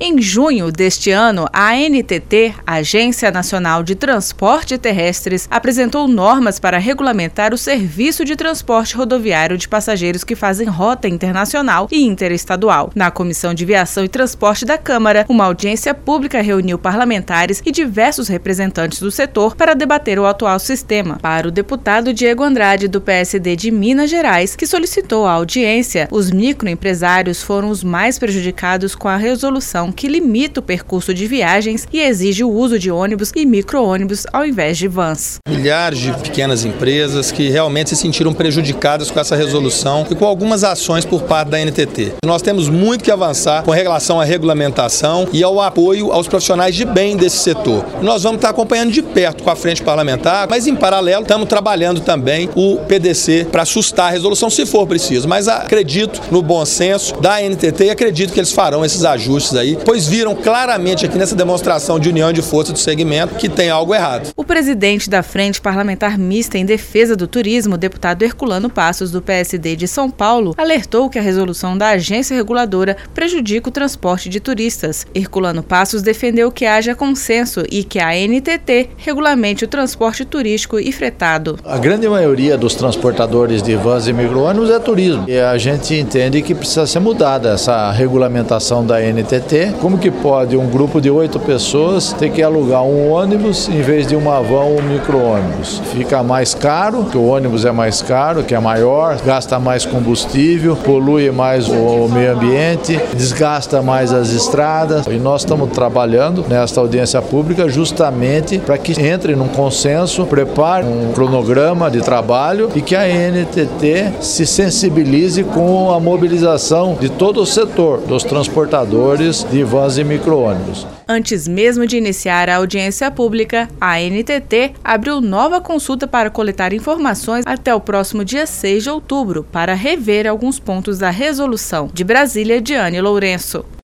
Em junho deste ano, a ANTT, Agência Nacional de Transporte Terrestres, apresentou normas para regulamentar o serviço de transporte rodoviário de passageiros que fazem rota internacional e interestadual. Na Comissão de Viação e Transporte da Câmara, uma audiência pública reuniu parlamentares e diversos representantes do setor para debater o atual sistema. Para o deputado Diego Andrade, do PSD de Minas Gerais, que solicitou a audiência, os microempresários foram os mais prejudicados com a resolução que limita o percurso de viagens e exige o uso de ônibus e micro-ônibus ao invés de vans. Milhares de pequenas empresas que realmente se sentiram prejudicadas com essa resolução e com algumas ações por parte da ANTT. Nós temos muito que avançar com relação à regulamentação e ao apoio aos profissionais de bem desse setor. Nós vamos estar acompanhando de perto com a frente parlamentar, mas em paralelo estamos trabalhando também o PDC para sustar a resolução se for preciso. Mas acredito no bom senso da ANTT e acredito que eles farão esses ajustes aí, pois viram claramente aqui nessa demonstração de união de força do segmento que tem algo errado. O presidente da Frente Parlamentar Mista em Defesa do Turismo, deputado Herculano Passos, do PSD de São Paulo, alertou que a resolução da agência reguladora prejudica o transporte de turistas. Herculano Passos defendeu que haja consenso e que a ANTT regulamente o transporte turístico e fretado. A grande maioria dos transportadores de vans e micro-ônibus é turismo. E a gente entende que precisa ser mudada essa regulamentação da ANTT. Como que pode um grupo de 8 pessoas ter que alugar um ônibus em vez de uma van ou um micro-ônibus? Fica mais caro, que o ônibus é mais caro, que é maior, gasta mais combustível, polui mais o meio ambiente, desgasta mais as estradas. E nós estamos trabalhando nesta audiência pública justamente para que entre num consenso, prepare um cronograma de trabalho e que a ANTT se sensibilize com a mobilização de todo o setor dos transportadores de vans e micro-ônibus. Antes mesmo de iniciar a audiência pública, a ANTT abriu nova consulta para coletar informações até o próximo dia 6 de outubro para rever alguns pontos da resolução. De Brasília, Diane Lourenço.